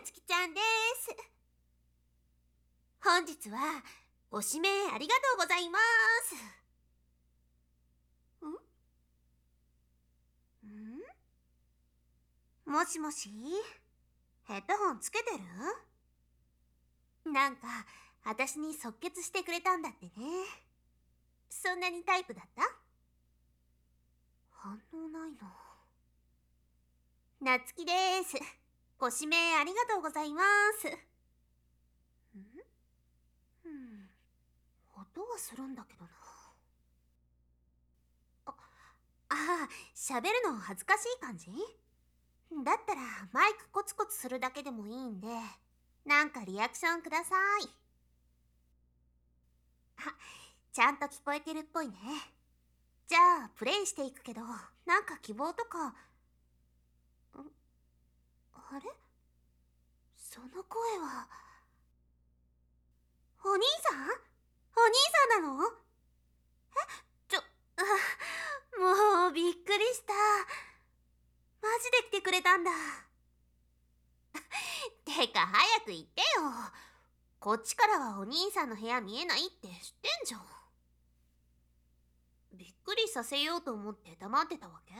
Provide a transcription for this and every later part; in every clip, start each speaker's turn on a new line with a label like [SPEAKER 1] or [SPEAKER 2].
[SPEAKER 1] つきちゃんです。本日はご指名ありがとうございます。もしもし、ヘッドホンつけてる？なんか、私に即決してくれたんだってね。そんなにタイプだった？反応ないの。なつきです。ご指名ありがとうございます。音はするんだけどな。喋るの恥ずかしい感じ？だったらマイクコツコツするだけでもいいんで、なんかリアクションください。ちゃんと聞こえてるっぽいね。じゃあプレイしていくけど、なんか希望とか。あれ？その声はお兄さん？お兄さんなの？ちょもうびっくりした。マジで来てくれたんだ。てか早く言ってよ。こっちからはお兄さんの部屋見えないって知ってんじゃん。びっくりさせようと思って黙ってたわけ？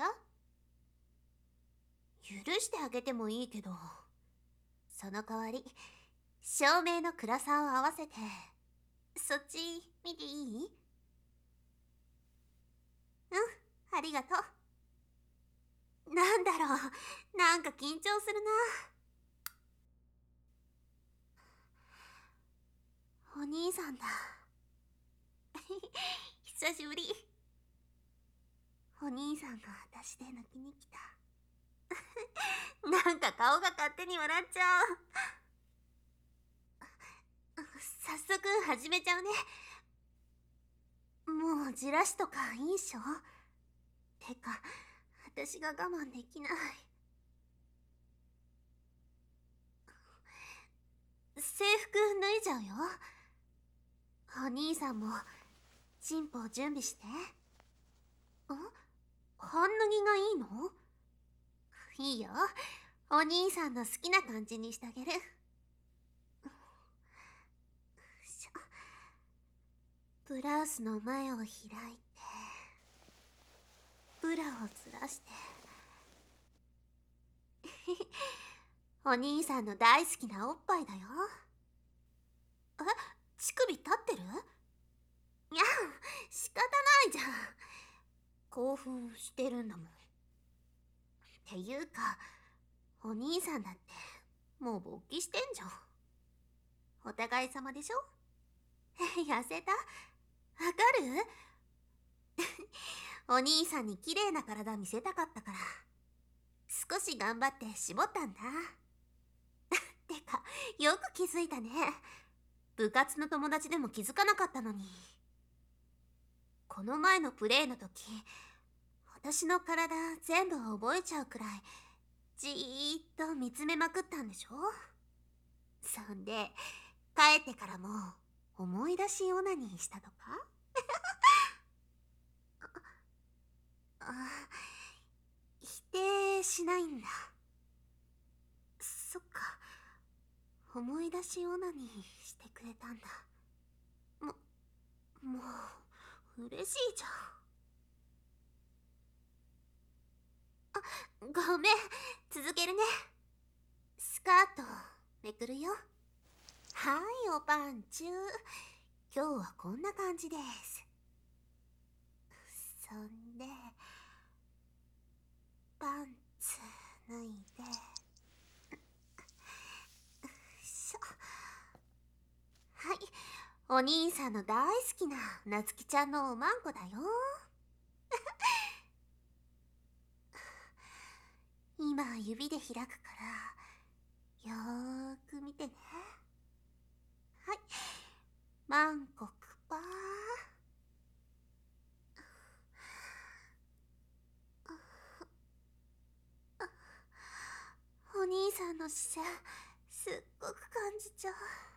[SPEAKER 1] 許してあげてもいいけど、その代わり照明の暗さを合わせて、そっち見ていい？ありがとう。なんだろう、なんか緊張するな。お兄さんだ。久しぶり。お兄さんが私で抜きに来た。なんか顔が勝手に笑っちゃう。早速始めちゃうね。もうじらしとかいいっしょ？てか、私が我慢できない。制服脱いじゃうよ。お兄さんもチンポ準備して。半脱ぎがいいの？いいよ。お兄さんの好きな感じにしてあげる。ブラウスの前を開いて、ブラをずらして。お兄さんの大好きなおっぱいだよ。乳首立ってる？いや、仕方ないじゃん。興奮してるんだもん。っていうか、お兄さんだってもう勃起してんじゃん。お互い様でしょ？痩せた？わかる？お兄さんに綺麗な体見せたかったから、少し頑張って絞ったんだ。てか、よく気づいたね。部活の友達でも気づかなかったのに。この前のプレイの時、私の体全部覚えちゃうくらい、じーっと見つめまくったんでしょ？そんで、帰ってからも思い出しオナニーしたとか？否定しないんだ。そっか、思い出しオナニーしてくれたんだ。もう、嬉しいじゃん。ごめん、続けるね。スカート、めくるよ。はい、おパンチュー。今日はこんな感じです。そんで、パンツ脱いで、はい、お兄さんの大好きななつきちゃんのおまんこだよ。今指で開くから、よーく見てね。はい、まんこくぱー。お兄さんの視線、すっごく感じちゃう。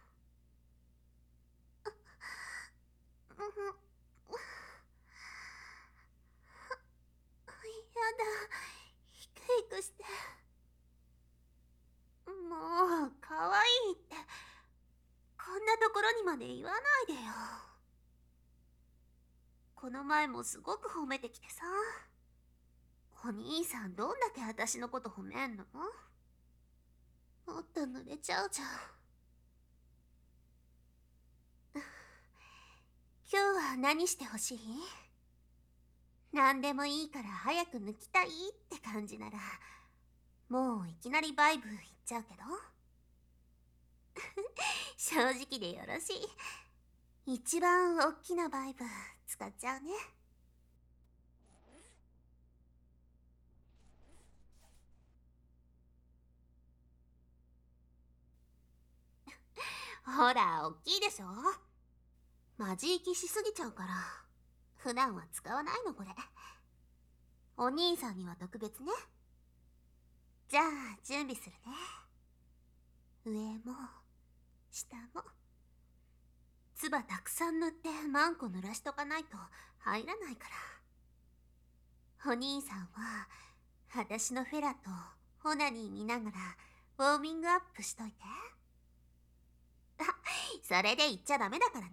[SPEAKER 1] やだ、ヒクヒクして。もうろにまで言わないでよ。この前もすごく褒めてきてさ。お兄さんどんだけ私のこと褒めんの？もっと濡れちゃうじゃん。今日は何してほしい？何でもいいから早く抜きたいって感じなら、もういきなりバイブ言っちゃうけど。正直でよろしい。一番大きなバイブ使っちゃうね。ほら、大きいでしょ？マジ息しすぎちゃうから。普段は使わないのこれ。お兄さんには特別ね。じゃあ、準備するね。上も、下も。唾たくさん塗ってマンコ濡らしとかないと入らないから。お兄さんは、私のフェラとオナニー見ながらウォーミングアップしといて。あ、それで言っちゃダメだからね。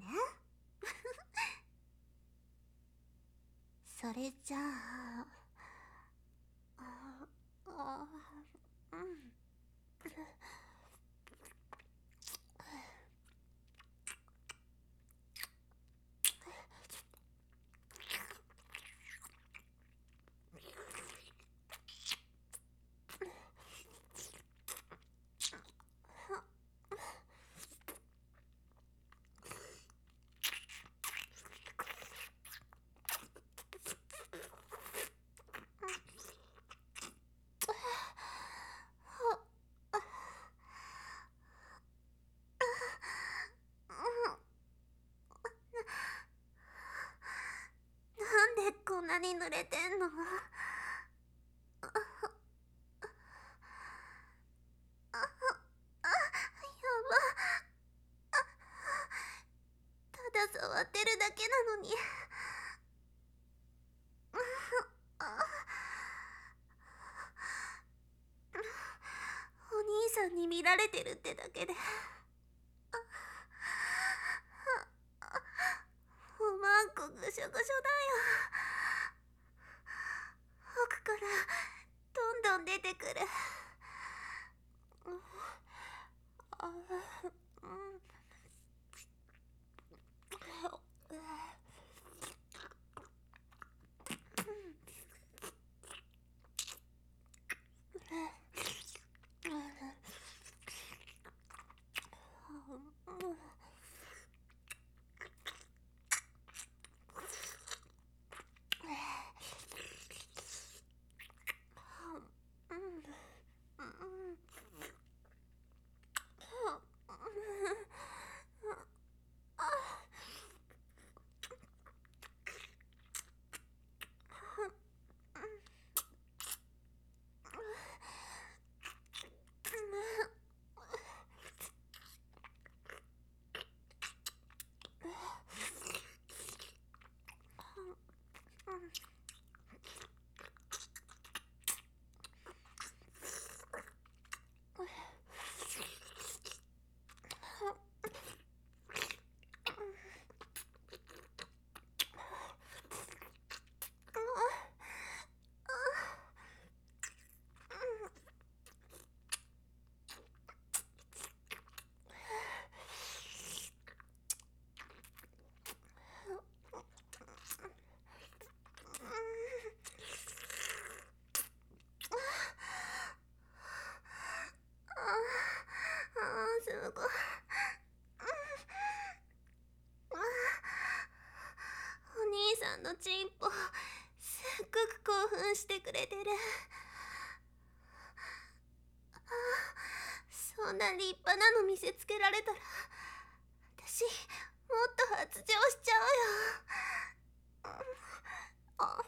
[SPEAKER 1] それじゃあ、うん。なんでこんなに濡れてんの？やば。ただ触ってるだけなのに。お兄さんに見られてるってだけで。おまんこぐしょぐしょだよ。奥からどんどん出てくる。あ、うん。すごい。お兄さんのチンポすっごく興奮してくれてる。そんな立派なの見せつけられたら私もっと発情しちゃうよ。あ、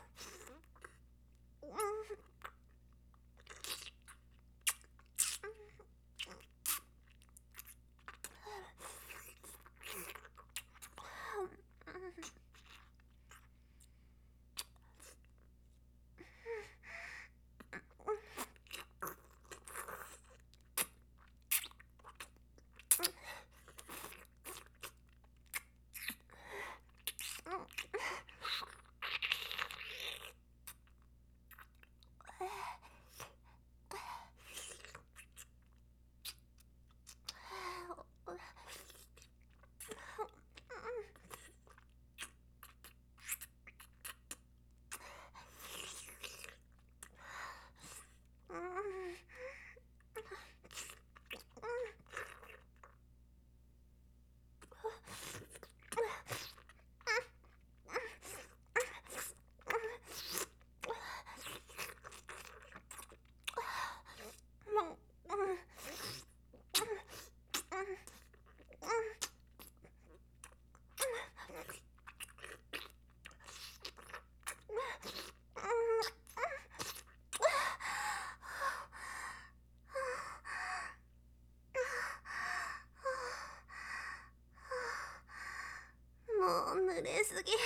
[SPEAKER 1] すぎ。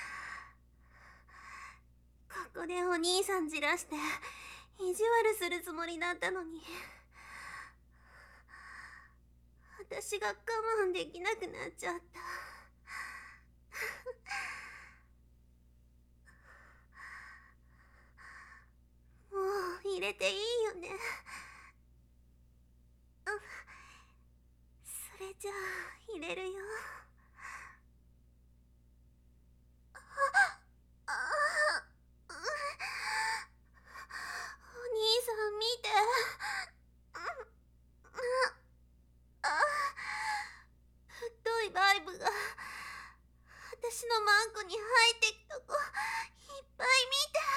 [SPEAKER 1] ここでお兄さんじらして意地悪するつもりだったのに、私が我慢できなくなっちゃった。もう入れていいよね。それじゃあ入れるよ。お兄さん見て。太いバイブが私のマンコに入ってくとこいっぱい見て。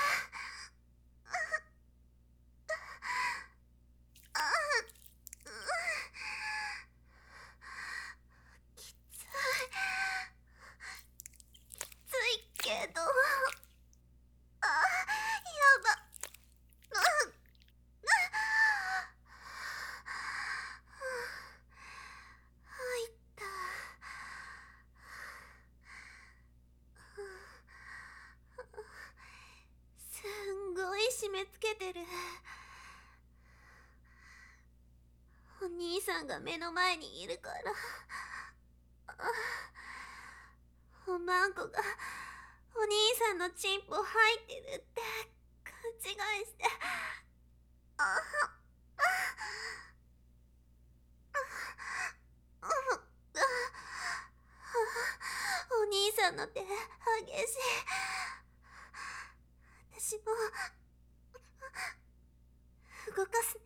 [SPEAKER 1] きついけど、やば。入った。すんごい締め付けてる。お兄さんが目の前にいるから。おまんこがお兄さんのチンポ入ってるって勘違いして。お兄さんの手激しい。私も動かすね。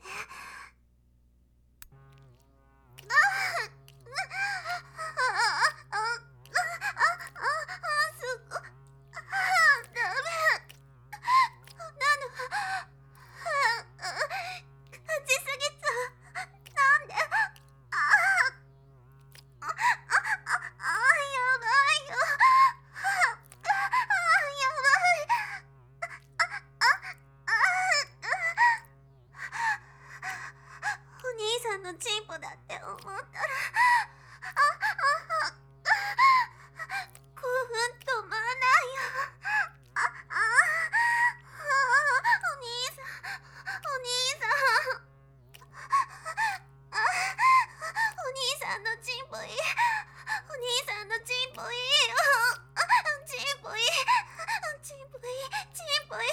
[SPEAKER 1] すごい。ダメ。こんなの勝ちすぎちゃう。なんで。やばいよ。やばい。お兄さんのチンポだって思ったら興奮止まらないよ。お兄さん、お兄さん。お兄さんのチンポいい。お兄さんのチンポいいよ。チンポいい。チンポいい。チンポいい。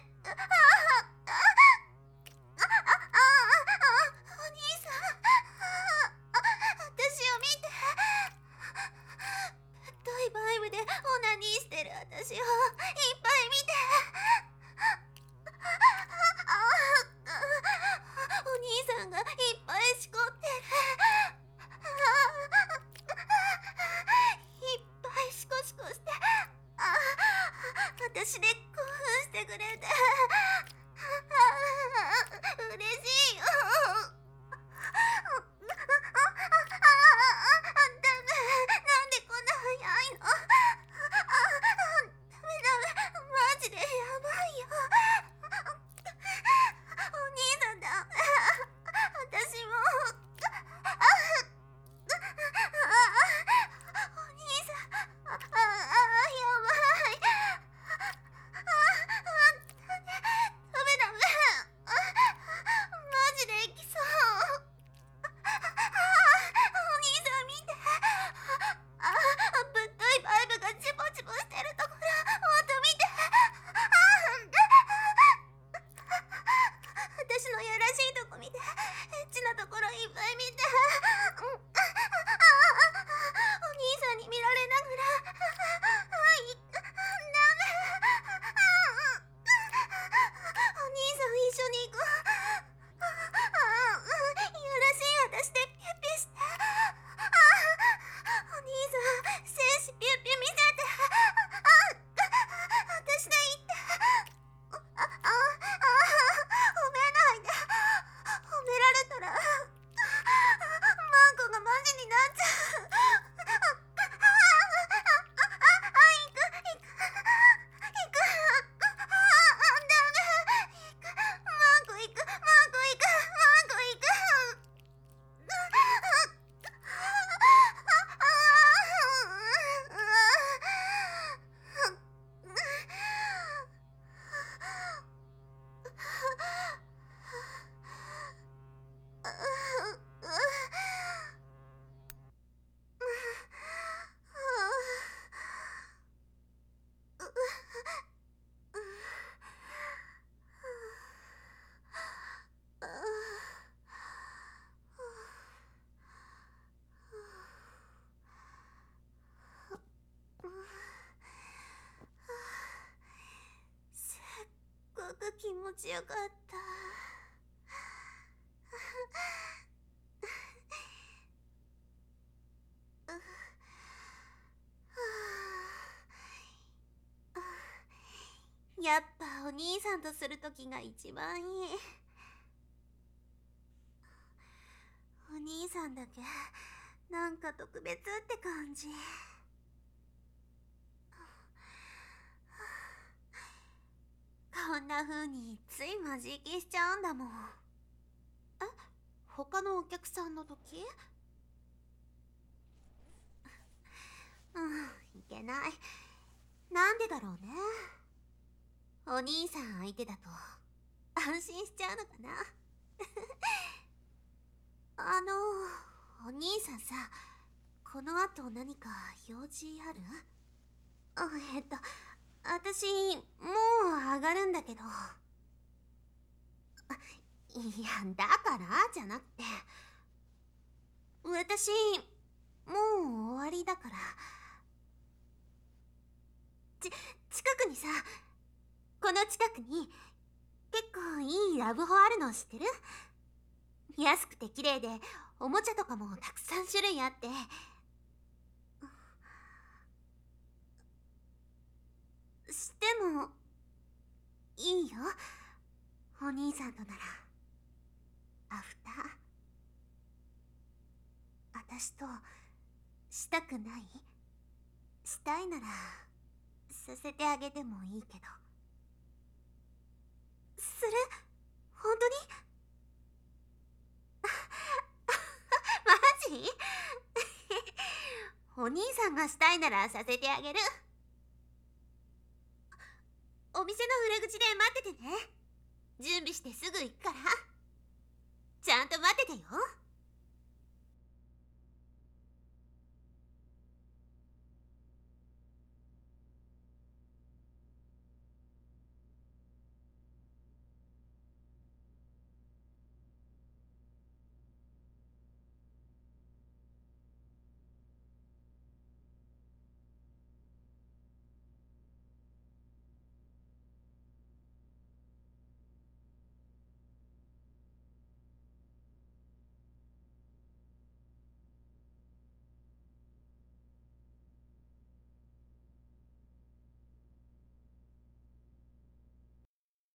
[SPEAKER 1] お兄さん、私を見て。太いバイブでオナニーしてる私をいっぱい見て。お兄さんがいっぱいしこってる。いっぱいシコシコして。私で興奮してくれて嬉しいよ。ダメ。なんでこんな早いの。ダメダメ。マジでやばいよ。お兄さんダメ。私も。お兄さん。やばい。ダメダメ。マジでいきそう。 く気持ちよかった。やっぱお兄さんとするときが一番いい。お兄さんだけなんか特別って感じ。こんな風についマジ息しちゃうんだもん。え、他のお客さんの時？いけない。なんでだろうね。お兄さん相手だと安心しちゃうのかな。お兄さんさ、この後何か用事ある？私、もう上がるんだけど。いや、だからじゃなくて、私、もう終わりだから。近くにさ、この近くに、結構いいラブホあるの知ってる？安くて綺麗で、おもちゃとかもたくさん種類あって。しても、いいよ。お兄さんとなら。アフター。私と、したくない？したいなら、させてあげてもいいけど。する？本当に？マジ？お兄さんがしたいならさせてあげる。お店の裏口で待っててね。準備してすぐ行くから。ちゃんと待っててよ。